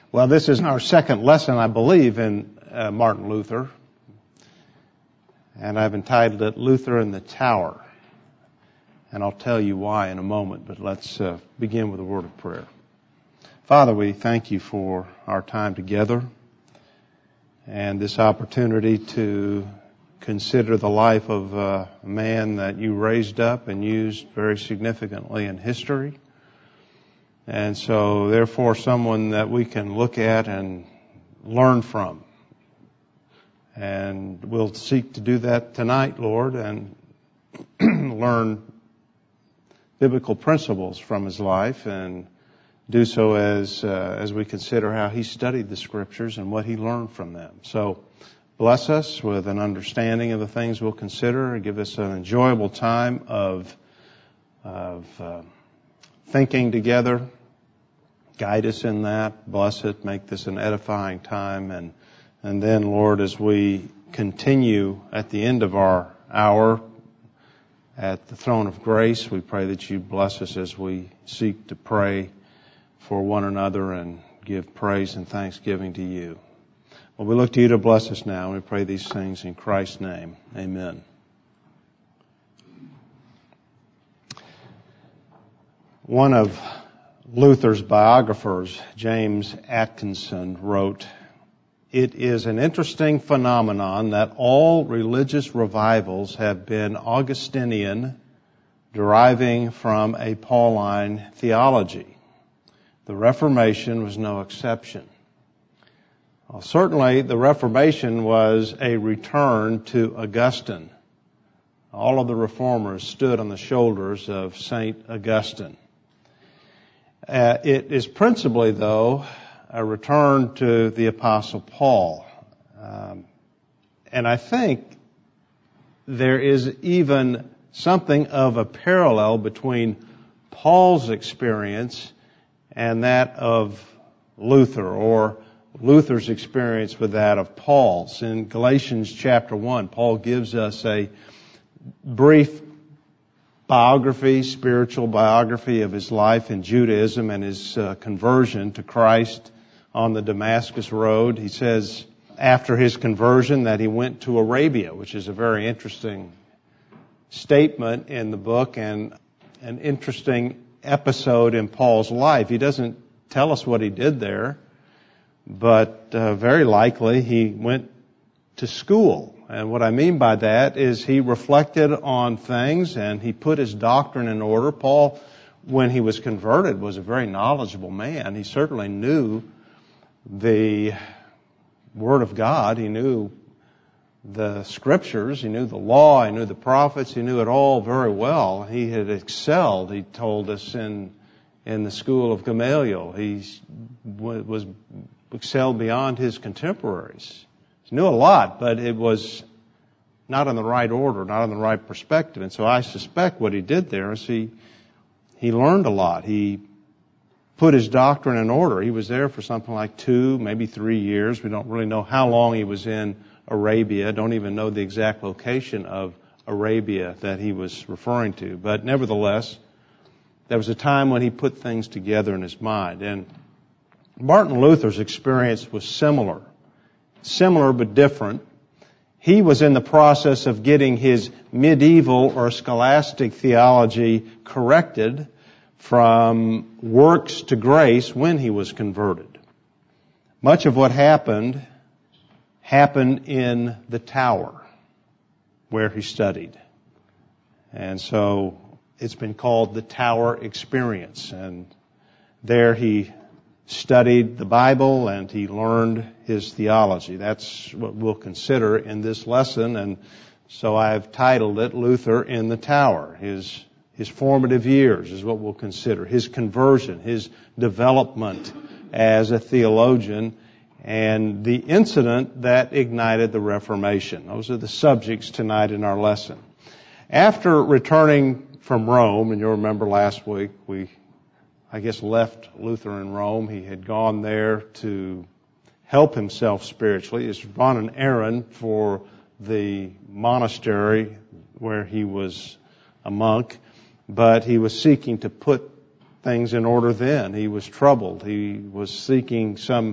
Well, this is our second lesson, I believe, in Martin Luther, and I've entitled it Luther in the Tower, and I'll tell you why in a moment, but let's begin with a word of prayer. Father, we thank you for our time together and this opportunity to consider the life of a man that you raised up and used very significantly in history. And so, therefore, someone that we can look at and learn from. And we'll seek to do that tonight, Lord, and learn biblical principles from his life and do so as we consider how he studied the Scriptures and what he learned from them. So, bless us with an understanding of the things we'll consider and give us an enjoyable time of thinking together. Guide us in that. Bless it. Make this an edifying time. And then, Lord, as we continue at the end of our hour at the throne of grace, we pray that you bless us as we seek to pray for one another and give praise and thanksgiving to you. Well, we look to you to bless us now, and we pray these things in Christ's name. Amen. One of Luther's biographers, James Atkinson, wrote, "It is an interesting phenomenon that all religious revivals have been Augustinian, deriving from a Pauline theology. The Reformation was no exception." Well, certainly the Reformation was a return to Augustine. All of the reformers stood on the shoulders of St. Augustine. It is principally, though, a return to the Apostle Paul. And I think there is even something of a parallel between Paul's experience and that of Luther, or Luther's experience with that of Paul's. In Galatians chapter 1, Paul gives us a brief biography, spiritual biography of his life in Judaism and his conversion to Christ on the Damascus Road. He says after his conversion that he went to Arabia, which is a very interesting statement in the book and an interesting episode in Paul's life. He doesn't tell us what he did there, but very likely he went to school. And what I mean by that is he reflected on things and he put his doctrine in order. Paul, when he was converted, was a very knowledgeable man. He certainly knew the Word of God. He knew the Scriptures. He knew the law. He knew the prophets. He knew it all very well. He had excelled, he told us, in the school of Gamaliel. He was excelled beyond his contemporaries. He knew a lot, but it was not in the right order, not in the right perspective. And so I suspect what he did there is he learned a lot. He put his doctrine in order. He was there for something like 2, maybe 3 years. We don't really know how long he was in Arabia. Don't even know the exact location of Arabia that he was referring to. But nevertheless, there was a time when he put things together in his mind. And Martin Luther's experience was similar but different. He was in the process of getting his medieval or scholastic theology corrected from works to grace when he was converted. Much of what happened in the tower where he studied. And so it's been called the Tower Experience. And there he studied the Bible and he learned his theology. That's what we'll consider in this lesson. And so I've titled it Luther in the Tower. His formative years is what we'll consider. His conversion, his development as a theologian, and the incident that ignited the Reformation. Those are the subjects tonight in our lesson. After returning from Rome, and you'll remember last week we left Luther in Rome. He had gone there to help himself spiritually. He's run an errand for the monastery where he was a monk, but he was seeking to put things in order then. He was troubled. He was seeking some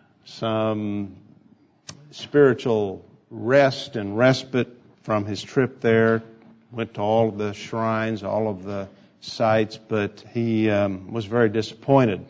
spiritual rest and respite from his trip there. Went to all of the shrines, all of the sites, but he was very disappointed.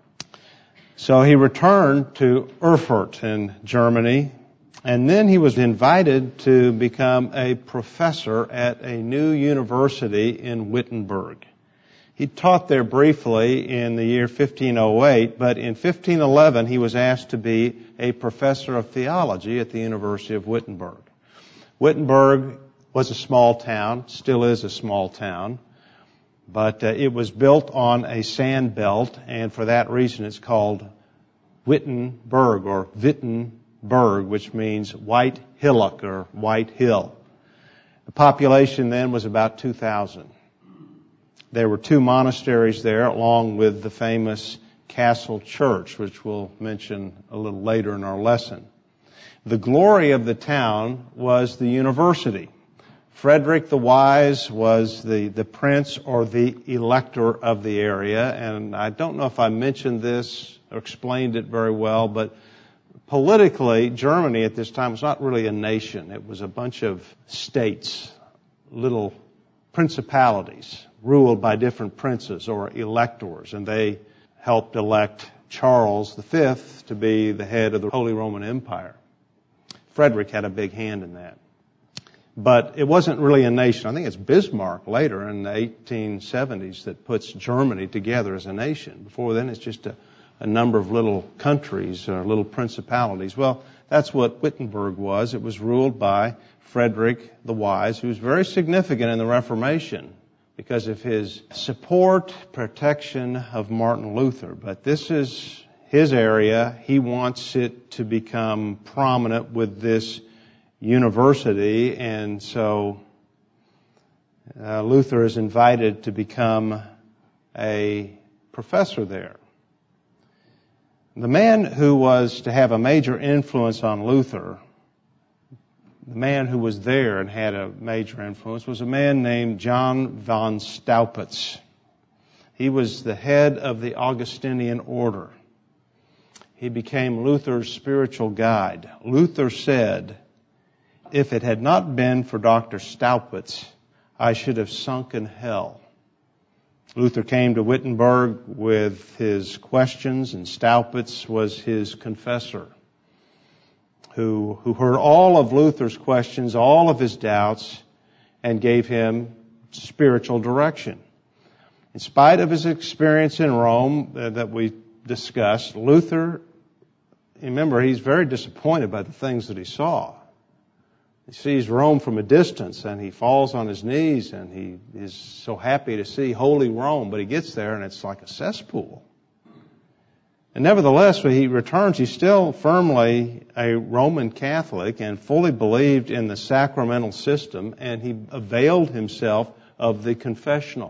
So he returned to Erfurt in Germany, and then he was invited to become a professor at a new university in Wittenberg. He taught there briefly in the year 1508, but in 1511 he was asked to be a professor of theology at the University of Wittenberg. Wittenberg was a small town, still is a small town, but it was built on a sand belt, and for that reason it's called Wittenberg or Wittenberg, which means white hillock or white hill. The population then was about 2,000. There were 2 monasteries there, along with the famous Castle Church, which we'll mention a little later in our lesson. The glory of the town was the university. Frederick the Wise was the prince or the elector of the area, and I don't know if I mentioned this or explained it very well, but politically, Germany at this time was not really a nation. It was a bunch of states, little principalities, ruled by different princes or electors, and they helped elect Charles V to be the head of the Holy Roman Empire. Frederick had a big hand in that. But it wasn't really a nation. I think it's Bismarck later in the 1870s that puts Germany together as a nation. Before then, it's just a number of little countries or little principalities. Well, that's what Wittenberg was. It was ruled by Frederick the Wise, who was very significant in the Reformation because of his support, protection of Martin Luther. But this is his area. He wants it to become prominent with this university, and so Luther is invited to become a professor there. The man who was to have a major influence on Luther, the man who was there and had a major influence, was a man named John von Staupitz. He was the head of the Augustinian order. He became Luther's spiritual guide. Luther said, "If it had not been for Dr. Staupitz, I should have sunk in hell." Luther came to Wittenberg with his questions, and Staupitz was his confessor, who heard all of Luther's questions, all of his doubts, and gave him spiritual direction. In spite of his experience in Rome that we discussed, Luther, remember, he's very disappointed by the things that he saw. He sees Rome from a distance, and he falls on his knees, and he is so happy to see holy Rome, but he gets there, and it's like a cesspool. And nevertheless, when he returns, he's still firmly a Roman Catholic and fully believed in the sacramental system, and he availed himself of the confessional.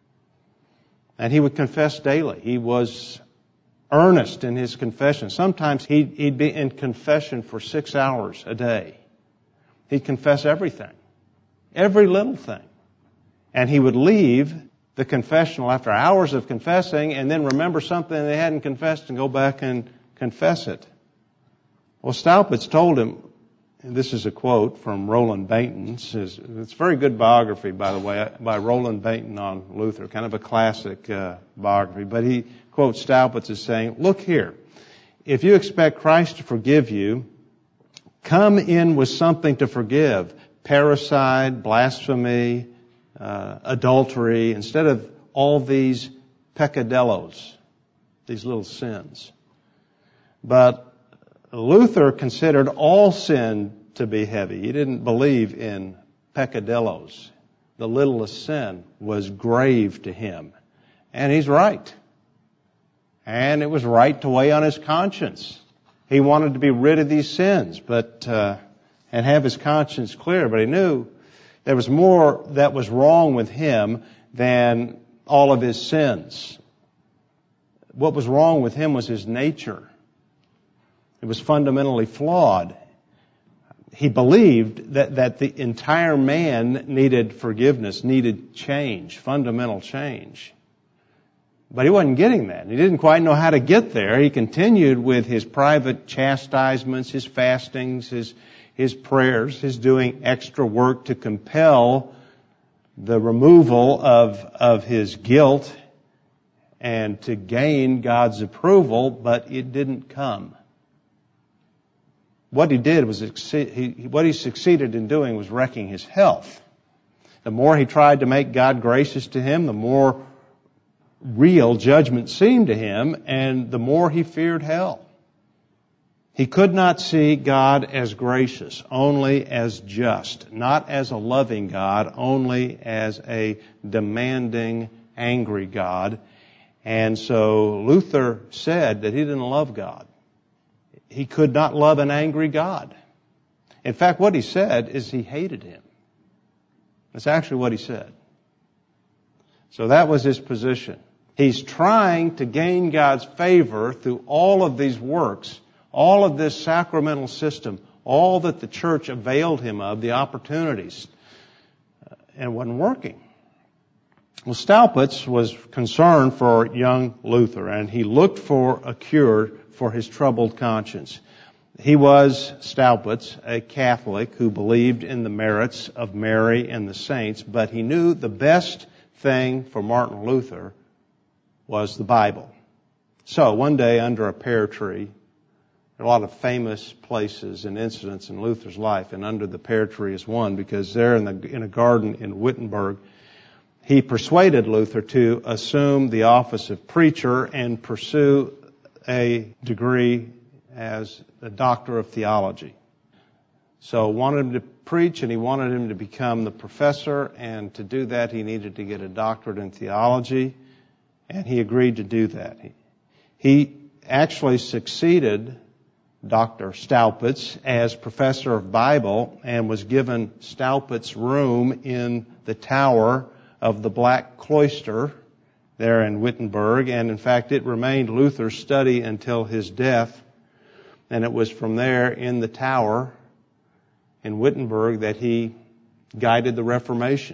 And he would confess daily. He was earnest in his confession. Sometimes he'd be in confession for 6 hours a day. He'd confess everything, every little thing. And he would leave the confessional after hours of confessing and then remember something they hadn't confessed and go back and confess it. Well, Staupitz told him, and this is a quote from Roland Bainton. It's a very good biography, by the way, by Roland Bainton on Luther, kind of a classic biography. But he quotes Staupitz as saying, "Look here, if you expect Christ to forgive you, come in with something to forgive. Parricide, blasphemy, adultery, instead of all these peccadillos, these little sins." But Luther considered all sin to be heavy. He didn't believe in peccadillos. The littlest sin was grave to him. And he's right. And it was right to weigh on his conscience. He wanted to be rid of these sins, and have his conscience clear. But he knew there was more that was wrong with him than all of his sins. What was wrong with him was his nature. It was fundamentally flawed. He believed that the entire man needed forgiveness, needed change, fundamental change. But he wasn't getting that. He didn't quite know how to get there. He continued with his private chastisements, his fastings, his prayers, his doing extra work to compel the removal of his guilt and to gain God's approval, but it didn't come. What he did was, what he succeeded in doing was wrecking his health. The more he tried to make God gracious to him, the more real judgment seemed to him, and the more he feared hell. He could not see God as gracious, only as just, not as a loving God, only as a demanding, angry God. And so Luther said that he didn't love God. He could not love an angry God. In fact, what he said is he hated him. That's actually what he said. So that was his position. He's trying to gain God's favor through all of these works, all of this sacramental system, all that the church availed him of, the opportunities, and it wasn't working. Well, Staupitz was concerned for young Luther, and he looked for a cure for his troubled conscience. He was, Staupitz, a Catholic who believed in the merits of Mary and the saints, but he knew the best thing for Martin Luther was the Bible. So one day under a pear tree, there are a lot of famous places and incidents in Luther's life, and under the pear tree is one, because there in a garden in Wittenberg, he persuaded Luther to assume the office of preacher and pursue a degree as a doctor of theology. So wanted him to preach, and he wanted him to become the professor, and to do that he needed to get a doctorate in theology, and he agreed to do that. He actually succeeded Dr. Staupitz as professor of Bible and was given Staupitz room in the tower of the Black Cloister there in Wittenberg, and in fact it remained Luther's study until his death, and it was from there in the tower in Wittenberg that he guided the Reformation.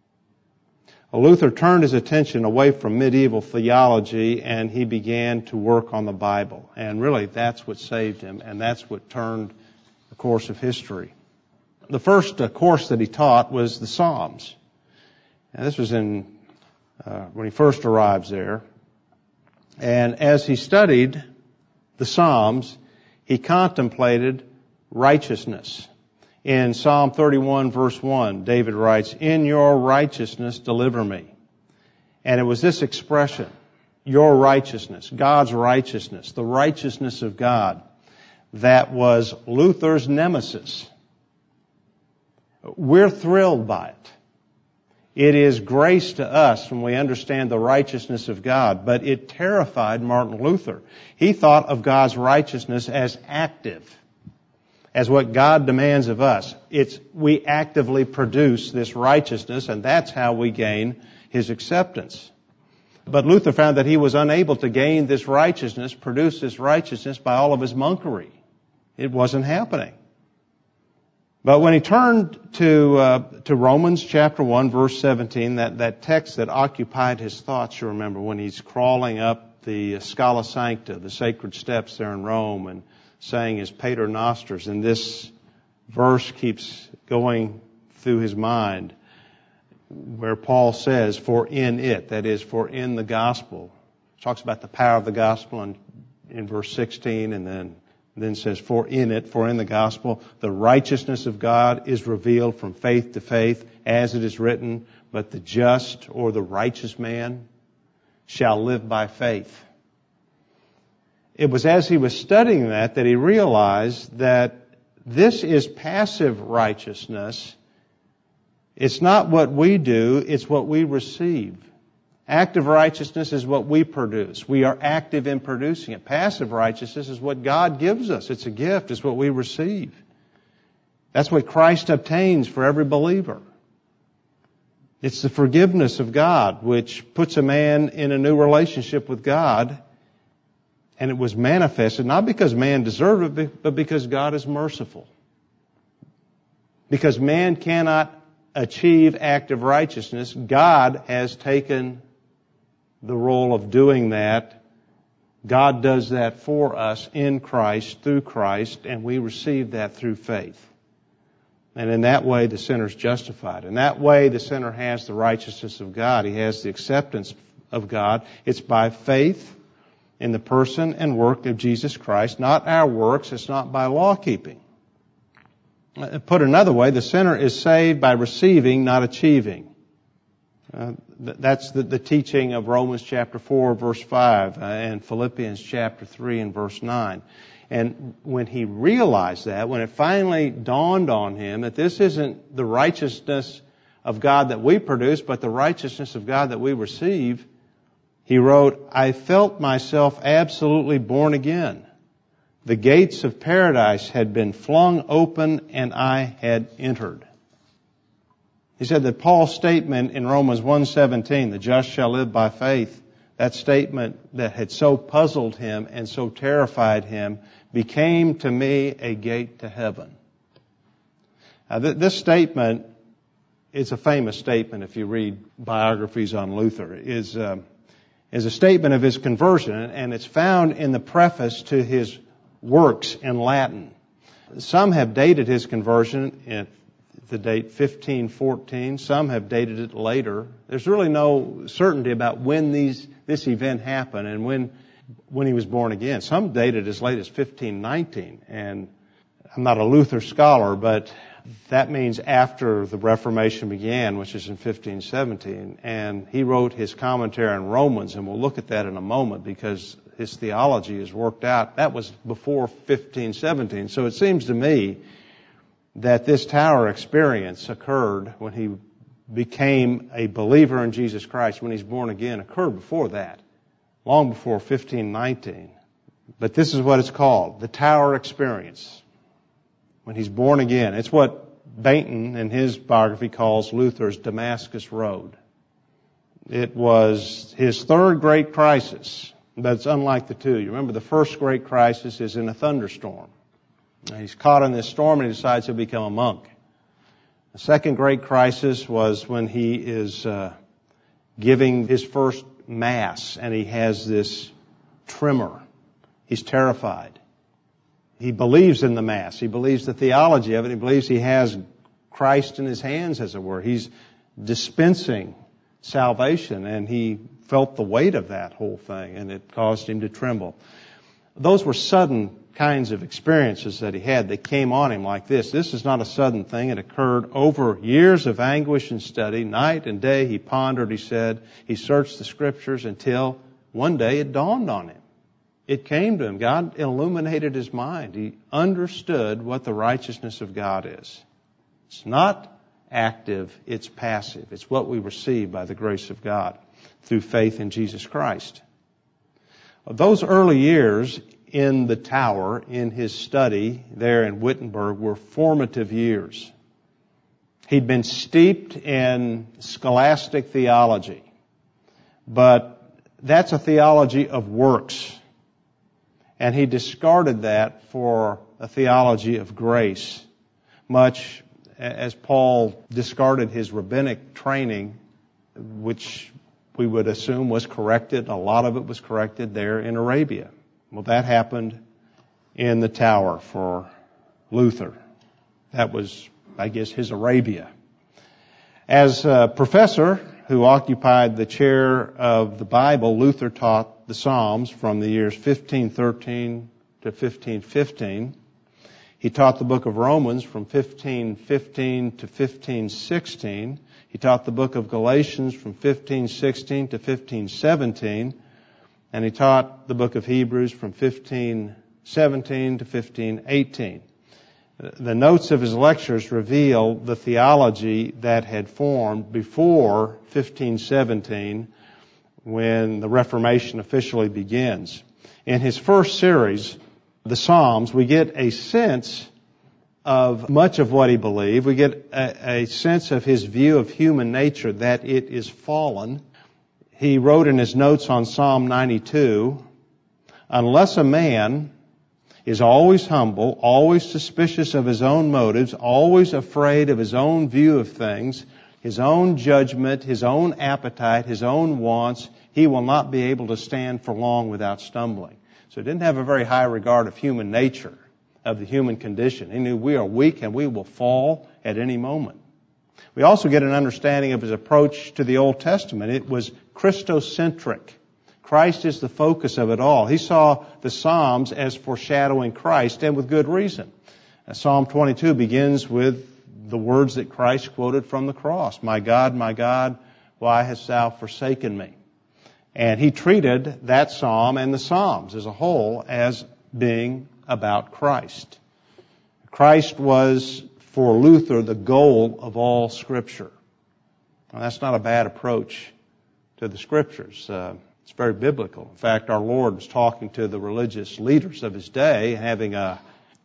Luther turned his attention away from medieval theology, and he began to work on the Bible. And really, that's what saved him, and that's what turned the course of history. The first course that he taught was the Psalms. And this was when he first arrives there. And as he studied the Psalms, he contemplated righteousness. In Psalm 31, verse 1, David writes, "In your righteousness deliver me." And it was this expression, your righteousness, God's righteousness, the righteousness of God, that was Luther's nemesis. We're thrilled by it. It is grace to us when we understand the righteousness of God, but it terrified Martin Luther. He thought of God's righteousness as active, as what God demands of us. We actively produce this righteousness, and that's how we gain His acceptance. But Luther found that he was unable to gain this righteousness, produce this righteousness by all of his monkery. It wasn't happening. But when he turned to Romans chapter 1, verse 17, that text that occupied his thoughts, you remember, when he's crawling up the Scala Sancta, the sacred steps there in Rome, and saying his Pater Nosters, and this verse keeps going through his mind, where Paul says, for in it, that is, for in the gospel. He talks about the power of the gospel in verse 16, and then says, for in it, for in the gospel, the righteousness of God is revealed from faith to faith, as it is written, but the just or the righteous man shall live by faith. It was as he was studying that he realized that this is passive righteousness. It's not what we do, it's what we receive. Active righteousness is what we produce. We are active in producing it. Passive righteousness is what God gives us. It's a gift. It's what we receive. That's what Christ obtains for every believer. It's the forgiveness of God which puts a man in a new relationship with God. And it was manifested not because man deserved it, but because God is merciful. Because man cannot achieve active righteousness, God has taken the role of doing that. God does that for us in Christ, through Christ, and we receive that through faith. And in that way, the sinner is justified. In that way, the sinner has the righteousness of God. He has the acceptance of God. It's by faith in the person and work of Jesus Christ, not our works. It's not by law keeping. Put another way, the sinner is saved by receiving, not achieving. That's the teaching of Romans chapter 4, verse 5, and Philippians chapter 3 and verse 9. And when he realized that, when it finally dawned on him that this isn't the righteousness of God that we produce, but the righteousness of God that we receive, he wrote, I felt myself absolutely born again. The gates of paradise had been flung open and I had entered. He said that Paul's statement in Romans 1:17, the just shall live by faith, that statement that had so puzzled him and so terrified him became to me a gate to heaven. This statement is a famous statement if you read biographies on Luther. It is a statement of his conversion, and it's found in the preface to his works in Latin. Some have dated his conversion at the date 1514. Some have dated it later. There's really no certainty about when this event happened and when he was born again. Some date it as late as 1519. And I'm not a Luther scholar, but that means after the Reformation began, which is in 1517. And he wrote his commentary on Romans, and we'll look at that in a moment because his theology is worked out. That was before 1517. So it seems to me that this tower experience occurred when he became a believer in Jesus Christ, when he's born again, occurred before that, long before 1519. But this is what it's called, the tower experience, when he's born again. It's what Bainton in his biography calls Luther's Damascus Road. It was his third great crisis, but it's unlike the two. You remember the first great crisis is in a thunderstorm. He's caught in this storm and he decides to become a monk. The second great crisis was when he is giving his first Mass and he has this tremor. He's terrified. He believes in the Mass. He believes the theology of it. He believes he has Christ in his hands, as it were. He's dispensing salvation, and he felt the weight of that whole thing, and it caused him to tremble. Those were sudden kinds of experiences that he had. They came on him like this. This is not a sudden thing. It occurred over years of anguish and study. Night and day he pondered, he said. He searched the Scriptures until one day it dawned on him. It came to him. God illuminated his mind. He understood what the righteousness of God is. It's not active, it's passive. It's what we receive by the grace of God through faith in Jesus Christ. Those early years in the tower, in his study there in Wittenberg, were formative years. He'd been steeped in scholastic theology, but that's a theology of works. And he discarded that for a theology of grace, much as Paul discarded his rabbinic training, which we would assume was corrected. A lot of it was corrected there in Arabia. Well, that happened in the tower for Luther. That was, I guess, his Arabia. As a professor who occupied the chair of the Bible, Luther taught the Psalms from the years 1513 to 1515. He taught the book of Romans from 1515 to 1516. He taught the book of Galatians from 1516 to 1517. And he taught the book of Hebrews from 1517 to 1518. The notes of his lectures reveal the theology that had formed before 1517, when the Reformation officially begins. In his first series, the Psalms, we get a sense of much of what he believed. We get a sense of his view of human nature, that it is fallen. He wrote in his notes on Psalm 92, unless a man is always humble, always suspicious of his own motives, always afraid of his own view of things, his own judgment, his own appetite, his own wants, he will not be able to stand for long without stumbling. So he didn't have a very high regard of human nature, of the human condition. He knew we are weak and we will fall at any moment. We also get an understanding of his approach to the Old Testament. It was Christocentric. Christ is the focus of it all. He saw the Psalms as foreshadowing Christ, and with good reason. Psalm 22 begins with the words that Christ quoted from the cross. My God, why hast thou forsaken me? And he treated that psalm and the Psalms as a whole as being about Christ. Christ was, for Luther, the goal of all Scripture. Now, that's not a bad approach to the Scriptures. It's very biblical. In fact, our Lord was talking to the religious leaders of his day, having a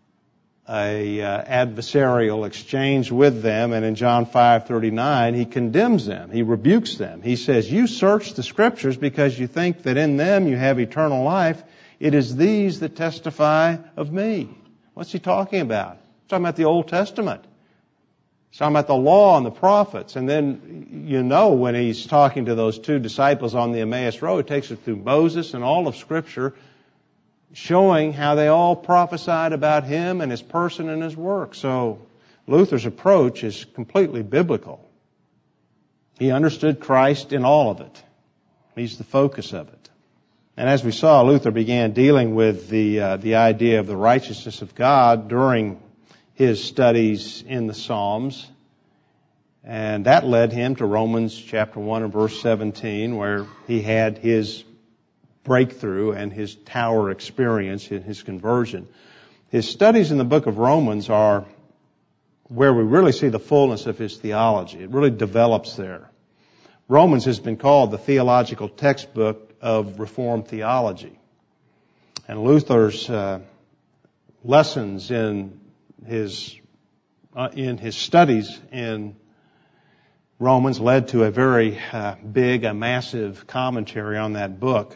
adversarial exchange with them, and in John 5:39 he condemns them. He rebukes them. He says, "You search the Scriptures because you think that in them you have eternal life. It is these that testify of me." What's he talking about? He's talking about the Old Testament. He's talking about the law and the prophets. And then, when he's talking to those two disciples on the Emmaus Road, he takes it through Moses and all of Scripture, showing how they all prophesied about him and his person and his work. So Luther's approach is completely biblical. He understood Christ in all of it. He's the focus of it. And as we saw, Luther began dealing with the idea of the righteousness of God during his studies in the Psalms. And that led him to Romans chapter 1 and verse 17, where he had his breakthrough and his tower experience in his conversion. His studies in the book of Romans are where we really see the fullness of his theology. It really develops there. Romans has been called the theological textbook of Reformed theology. And Luther's lessons in his studies in Romans led to a very a massive commentary on that book.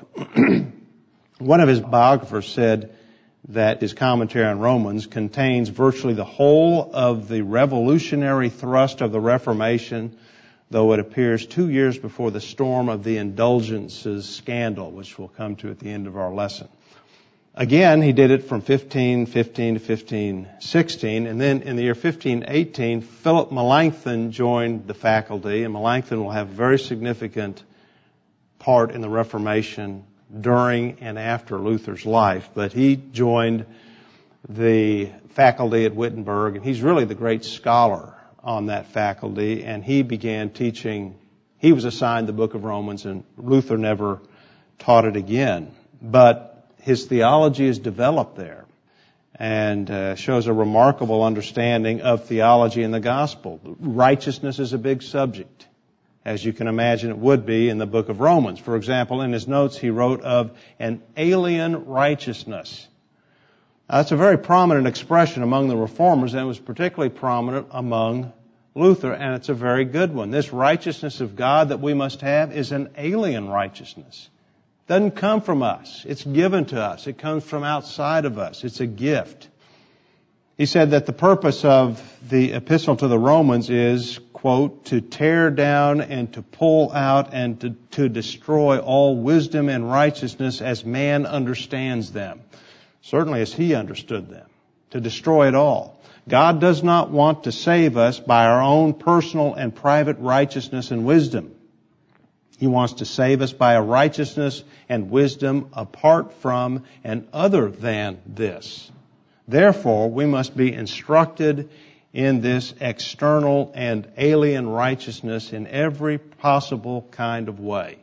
One of his biographers said that his commentary on Romans contains virtually the whole of the revolutionary thrust of the Reformation, though it appears 2 years before the storm of the indulgences scandal, which we'll come to at the end of our lesson. Again, he did it from 1515 to 1516, and then in the year 1518, Philip Melanchthon joined the faculty, and Melanchthon will have a very significant part in the Reformation during and after Luther's life, but he joined the faculty at Wittenberg, and he's really the great scholar on that faculty, and he began teaching. He was assigned the book of Romans, and Luther never taught it again. But his theology is developed there and shows a remarkable understanding of theology and the gospel. Righteousness is a big subject, as you can imagine it would be in the book of Romans. For example, in his notes he wrote of an alien righteousness. Now, that's a very prominent expression among the Reformers, and it was particularly prominent among Luther, and it's a very good one. This righteousness of God that we must have is an alien righteousness. It doesn't come from us. It's given to us. It comes from outside of us. It's a gift. He said that the purpose of the epistle to the Romans is, quote, to tear down and to pull out and to destroy all wisdom and righteousness as man understands them. Certainly as he understood them. To destroy it all. God does not want to save us by our own personal and private righteousness and wisdom. He wants to save us by a righteousness and wisdom apart from and other than this. Therefore, we must be instructed in this external and alien righteousness in every possible kind of way.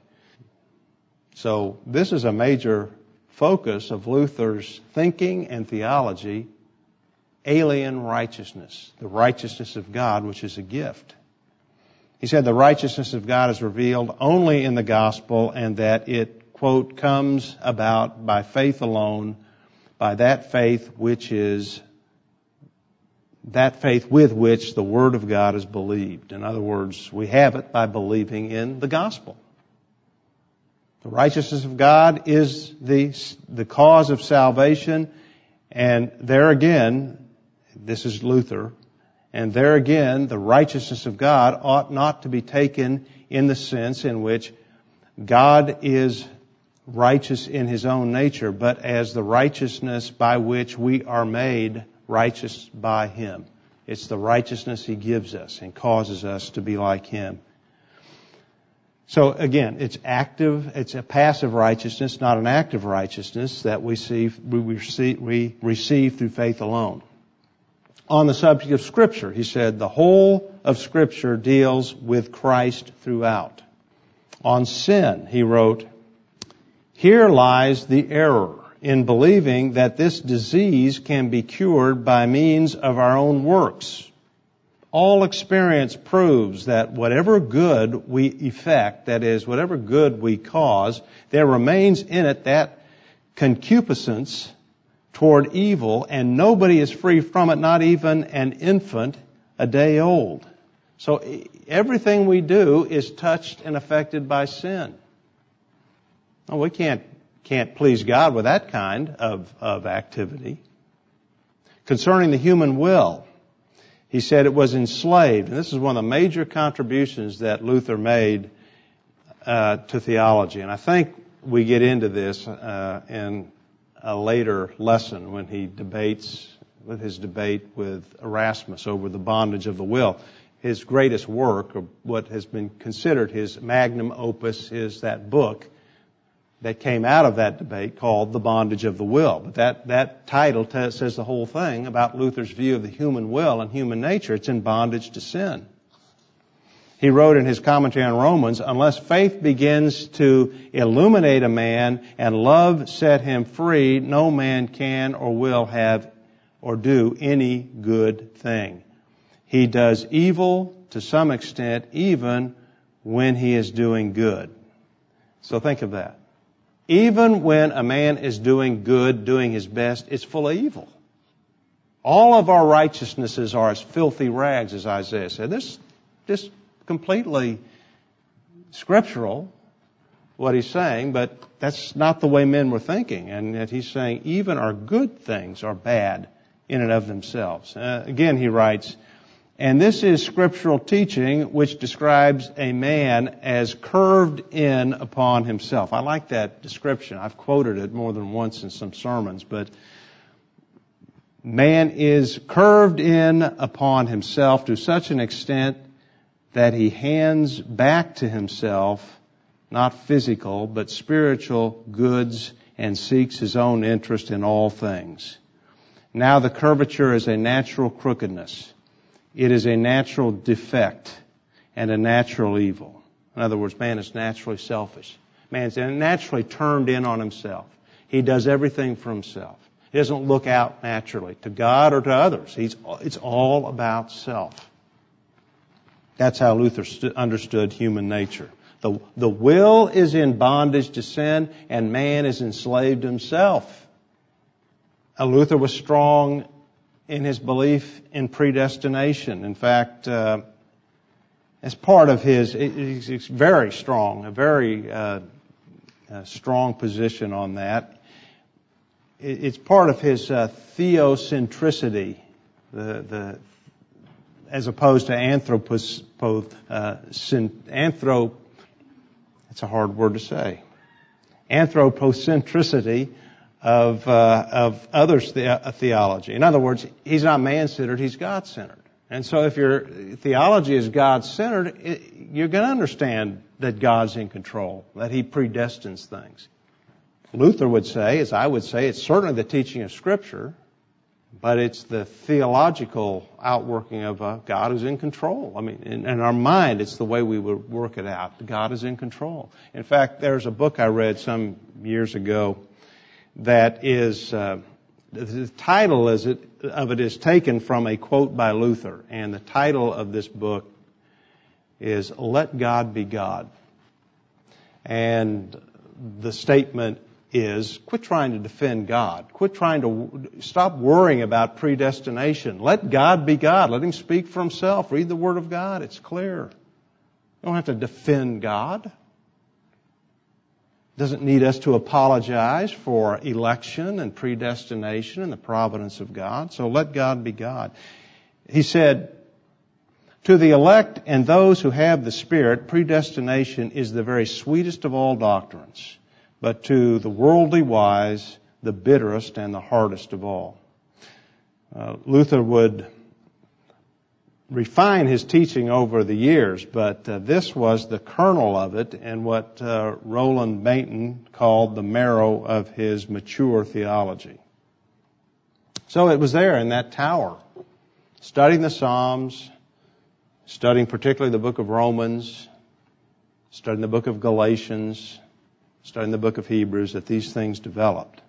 So this is a major focus of Luther's thinking and theology, alien righteousness, the righteousness of God, which is a gift. He said the righteousness of God is revealed only in the gospel and that it, quote, comes about by faith alone, by that faith with which the Word of God is believed. In other words, we have it by believing in the gospel. The righteousness of God is the cause of salvation, and there again, this is Luther, and there again, the righteousness of God ought not to be taken in the sense in which God is righteous in His own nature, but as the righteousness by which we are made righteous by Him. It's the righteousness He gives us and causes us to be like Him. So again, it's a passive righteousness, not an active righteousness that we receive through faith alone. On the subject of Scripture, he said, the whole of Scripture deals with Christ throughout. On sin, he wrote, here lies the error in believing that this disease can be cured by means of our own works. All experience proves that whatever good we effect, that is, whatever good we cause, there remains in it that concupiscence toward evil, and nobody is free from it, not even an infant a day old. So everything we do is touched and affected by sin. Well, we can't please God with that kind of activity. Concerning the human will, he said it was enslaved. And this is one of the major contributions that Luther made to theology. And I think we get into this in a later lesson when he debates with his debate with Erasmus over the bondage of the will. His greatest work, or what has been considered his magnum opus, is that book that came out of that debate called The Bondage of the Will. But that title says the whole thing about Luther's view of the human will and human nature. It's in bondage to sin. He wrote in his commentary on Romans, unless faith begins to illuminate a man and love set him free, no man can or will have or do any good thing. He does evil to some extent even when he is doing good. So think of that. Even when a man is doing good, doing his best, it's full of evil. All of our righteousnesses are as filthy rags, as Isaiah said. This is completely scriptural, what he's saying, but that's not the way men were thinking. And yet he's saying even our good things are bad in and of themselves. Again, he writes, and this is scriptural teaching which describes a man as curved in upon himself. I like that description. I've quoted it more than once in some sermons, but man is curved in upon himself to such an extent that he hands back to himself not physical but spiritual goods and seeks his own interest in all things. Now the curvature is a natural crookedness. It is a natural defect and a natural evil. In other words, man is naturally selfish. Man's naturally turned in on himself. He does everything for himself. He doesn't look out naturally to God or to others. It's all about self. That's how Luther understood human nature. The will is in bondage to sin, and man is enslaved himself. Luther was strong in his belief in predestination. In fact, as part of he's very strong, a very strong position on that. It's part of his theocentricity, as opposed to it's a hard word to say. Anthropocentricity of others' theology. In other words, he's not man-centered, he's God-centered. And so if your theology is God-centered, you're going to understand that God's in control, that He predestines things. Luther would say, as I would say, it's certainly the teaching of Scripture, but it's the theological outworking of a God who's in control. I mean, in our mind, it's the way we would work it out. God is in control. In fact, there's a book I read some years ago that is, the title of it is taken from a quote by Luther. And the title of this book is Let God Be God. And the statement is, quit trying to defend God. Stop worrying about predestination. Let God be God. Let Him speak for Himself. Read the Word of God. It's clear. You don't have to defend God. Doesn't need us to apologize for election and predestination and the providence of God. So let God be God. He said, To the elect and those who have the Spirit, predestination is the very sweetest of all doctrines, but to the worldly wise, the bitterest and the hardest of all. Luther would refine his teaching over the years, but this was the kernel of it and what Roland Bainton called the marrow of his mature theology. So it was there in that tower, studying the Psalms, studying particularly the book of Romans, studying the book of Galatians, studying the book of Hebrews, that these things developed.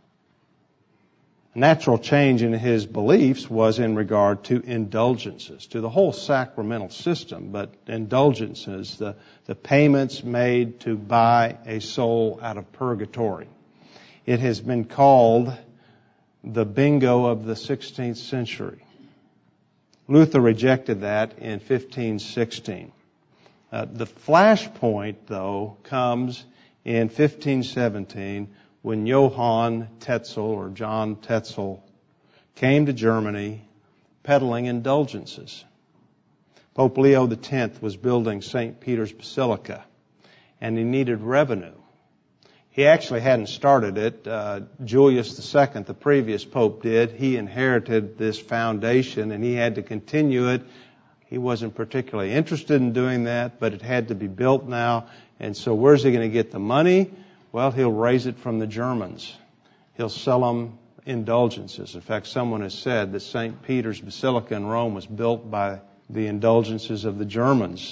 A natural change in his beliefs was in regard to indulgences, to the whole sacramental system, but indulgences, the payments made to buy a soul out of purgatory. It has been called the bingo of the 16th century. Luther rejected that in 1516. The flashpoint, though, comes in 1517 when Johann Tetzel, or John Tetzel, came to Germany peddling indulgences. Pope Leo X was building St. Peter's Basilica, and he needed revenue. He actually hadn't started it. Julius II, the previous pope, did. He inherited this foundation, and he had to continue it. He wasn't particularly interested in doing that, but it had to be built now. And so where's he going to get the money? Well, he'll raise it from the Germans. He'll sell them indulgences. In fact, someone has said that St. Peter's Basilica in Rome was built by the indulgences of the Germans.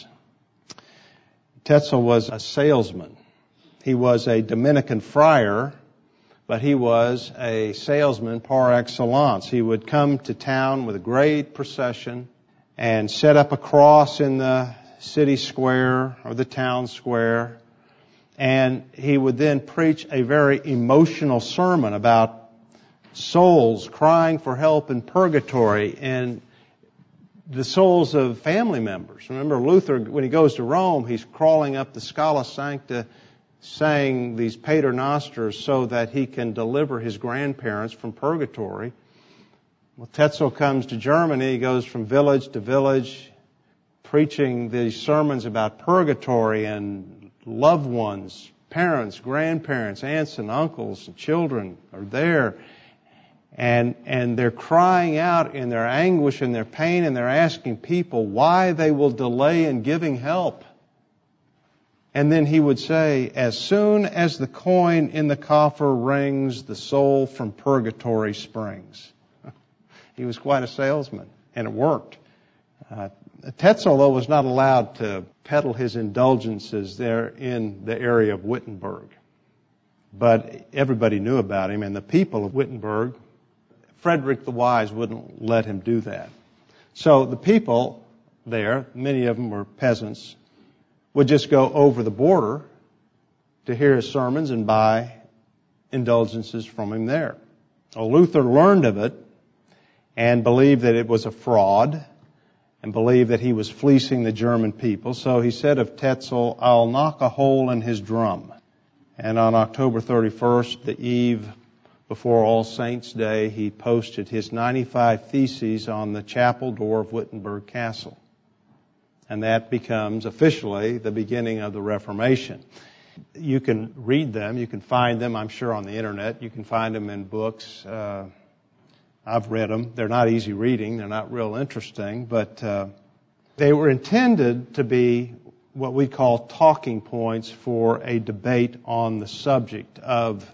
Tetzel was a salesman. He was a Dominican friar, but he was a salesman par excellence. He would come to town with a great procession and set up a cross in the city square or the town square. And he would then preach a very emotional sermon about souls crying for help in purgatory and the souls of family members. Remember, Luther, when he goes to Rome, he's crawling up the Scala Sancta saying these Pater Nosters so that he can deliver his grandparents from purgatory. Well, Tetzel comes to Germany. He goes from village to village preaching these sermons about purgatory, and loved ones, parents, grandparents, aunts and uncles and children are there. And they're crying out in their anguish and their pain, and they're asking people why they will delay in giving help. And then he would say, as soon as the coin in the coffer rings, the soul from purgatory springs. He was quite a salesman, and it worked. Tetzel, though, was not allowed to peddle his indulgences there in the area of Wittenberg. But everybody knew about him, and the people of Wittenberg, Frederick the Wise wouldn't let him do that. So the people there, many of them were peasants, would just go over the border to hear his sermons and buy indulgences from him there. Well, Luther learned of it and believed that it was a fraud and believed that he was fleecing the German people. So he said of Tetzel, I'll knock a hole in his drum. And on October 31st, the eve before All Saints' Day, he posted his 95 Theses on the chapel door of Wittenberg Castle. And that becomes officially the beginning of the Reformation. You can read them. You can find them, I'm sure, on the Internet. You can find them in books. I've read them. They're not easy reading. They're not real interesting. But they were intended to be what we call talking points for a debate on the subject of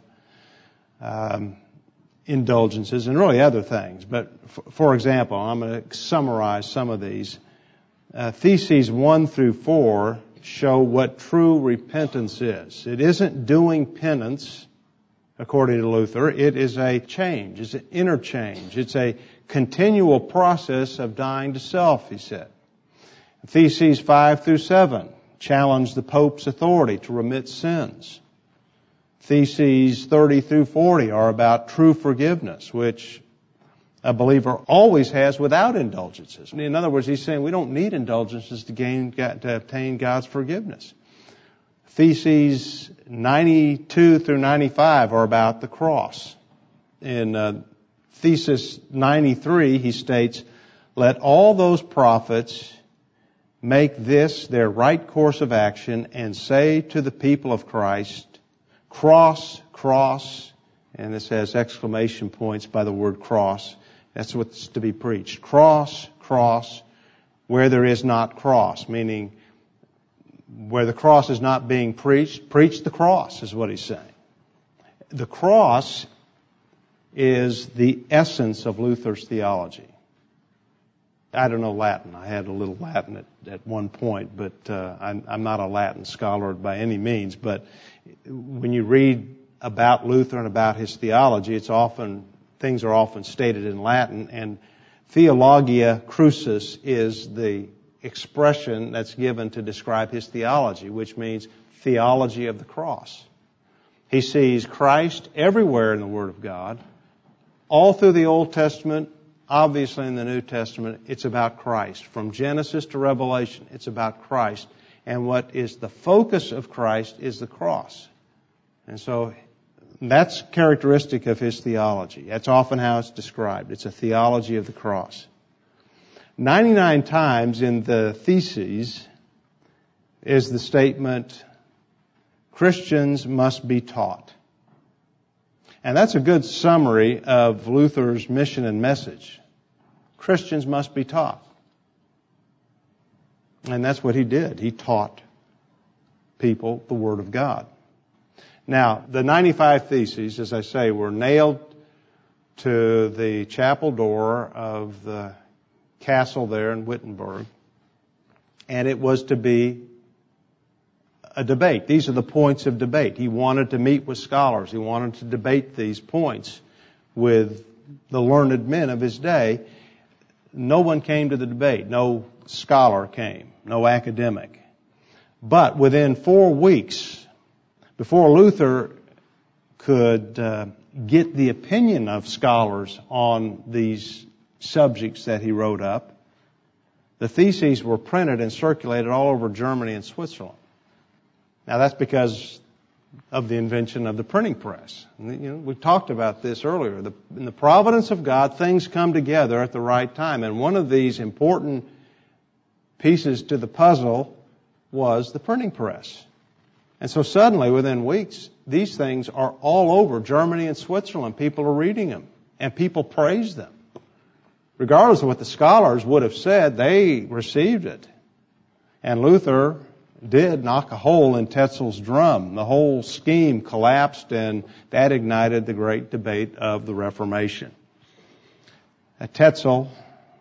indulgences and really other things. But for example, I'm going to summarize some of these. Theses 1 through 4 show what true repentance is. It isn't doing penance, according to Luther. It is a change. It's an interchange. It's a continual process of dying to self, he said. Theses 5 through 7 challenge the Pope's authority to remit sins. Theses 30 through 40 are about true forgiveness, which a believer always has without indulgences. In other words, he's saying we don't need indulgences to obtain God's forgiveness. Theses 92 through 95 are about the cross. In Thesis 93, he states, let all those prophets make this their right course of action and say to the people of Christ, cross, cross, and this has exclamation points by the word cross. That's what's to be preached. Cross, cross, where there is not cross, meaning where the cross is not being preached, preach the cross is what he's saying. The cross is the essence of Luther's theology. I don't know Latin. I had a little Latin at one point, but I'm not a Latin scholar by any means. But when you read about Luther and about his theology, things are often stated in Latin, and Theologia Crucis is the expression that's given to describe his theology, which means theology of the cross. He sees Christ everywhere in the Word of God. All through the Old Testament, obviously in the New Testament, it's about Christ. From Genesis to Revelation, it's about Christ. And what is the focus of Christ is the cross. And so that's characteristic of his theology. That's often how it's described. It's a theology of the cross. 99 times in the theses is the statement, Christians must be taught. And that's a good summary of Luther's mission and message. Christians must be taught. And that's what he did. He taught people the Word of God. Now, the 95 Theses, as I say, were nailed to the chapel door of the castle there in Wittenberg, and it was to be a debate. These are the points of debate. He wanted to meet with scholars. He wanted to debate these points with the learned men of his day. No one came to the debate. No scholar came. No academic. But within 4 weeks, before Luther could get the opinion of scholars on these subjects that he wrote up, the theses were printed and circulated all over Germany and Switzerland. Now that's because of the invention of the printing press. We talked about this earlier. In the providence of God, things come together at the right time. And one of these important pieces to the puzzle was the printing press. And so suddenly, within weeks, these things are all over Germany and Switzerland. People are reading them, and people praise them. Regardless of what the scholars would have said, they received it. And Luther did knock a hole in Tetzel's drum. The whole scheme collapsed, and that ignited the great debate of the Reformation. Tetzel,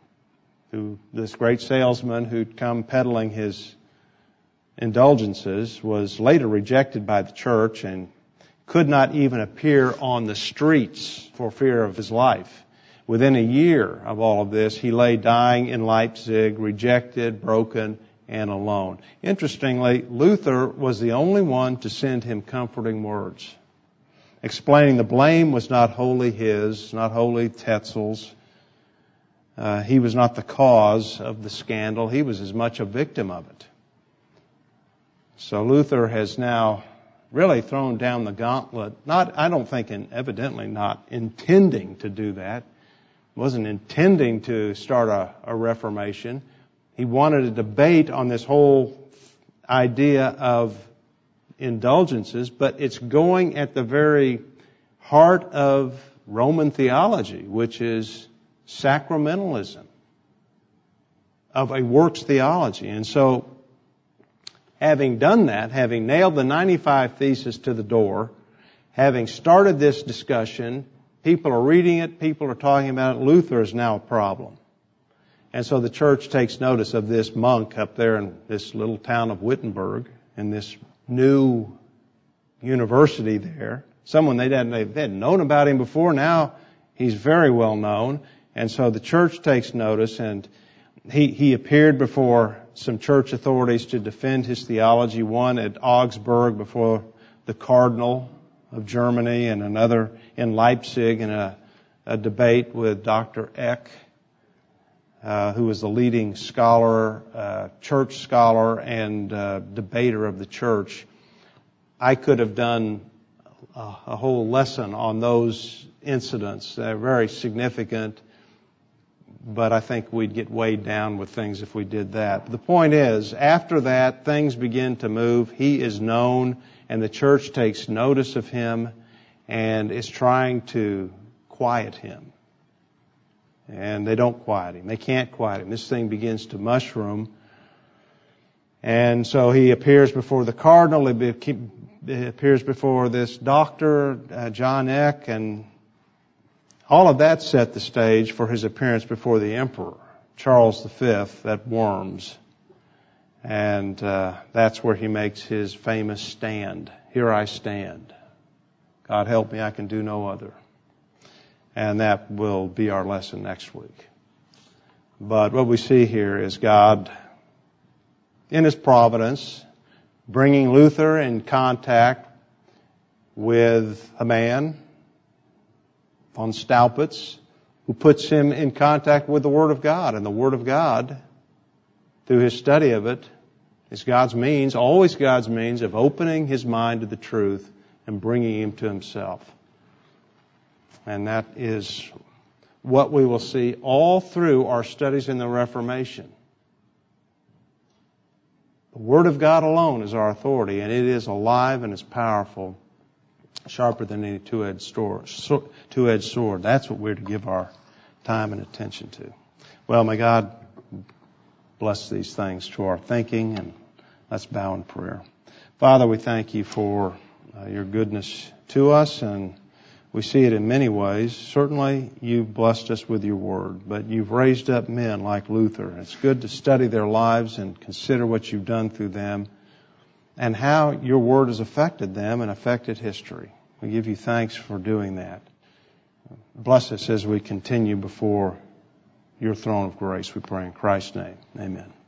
this great salesman who'd come peddling his indulgences, was later rejected by the church and could not even appear on the streets for fear of his life. Within a year of all of this, he lay dying in Leipzig, rejected, broken, and alone. Interestingly, Luther was the only one to send him comforting words, explaining the blame was not wholly his, not wholly Tetzel's. He was not the cause of the scandal. He was as much a victim of it. So Luther has now really thrown down the gauntlet, evidently not intending to do that. Wasn't intending to start a reformation. He wanted a debate on this whole idea of indulgences, but it's going at the very heart of Roman theology, which is sacramentalism, of a works theology. And so, having done that, having nailed the 95 Theses to the door, having started this discussion, people are reading it, people are talking about it, Luther is now a problem. And so the church takes notice of this monk up there in this little town of Wittenberg, and this new university there. Someone they hadn't known about him before. Now he's very well known. And so the church takes notice, and he appeared before some church authorities to defend his theology, one at Augsburg before the Cardinal of Germany, and another in Leipzig in a debate with Dr. Eck, who was the leading scholar, church scholar, and debater of the church. I could have done a whole lesson on those incidents. They're very significant. but I think we'd get weighed down with things if we did that. But the point is, after that, things begin to move. He is known, and the church takes notice of him and is trying to quiet him. And they don't quiet him. They can't quiet him. This thing begins to mushroom. And so he appears before the cardinal. He appears before this doctor, John Eck, and all of that set the stage for his appearance before the emperor, Charles V, at Worms. And that's where he makes his famous stand. Here I stand. God help me, I can do no other. And that will be our lesson next week. But what we see here is God, in His providence, bringing Luther in contact with a man, von Staupitz, who puts him in contact with the Word of God. And the Word of God, through his study of it, is God's means, always God's means, of opening his mind to the truth and bringing him to himself. And that is what we will see all through our studies in the Reformation. The Word of God alone is our authority, and it is alive and is powerful, sharper than any two-edged sword. That's what we're to give our time and attention to. Well, may God bless these things to our thinking, and let's bow in prayer. Father, we thank you for your goodness to us, and we see it in many ways. Certainly, you've blessed us with your word, but you've raised up men like Luther. It's good to study their lives and consider what you've done through them and how your word has affected them and affected history. We give you thanks for doing that. Bless us as we continue before your throne of grace, we pray in Christ's name. Amen.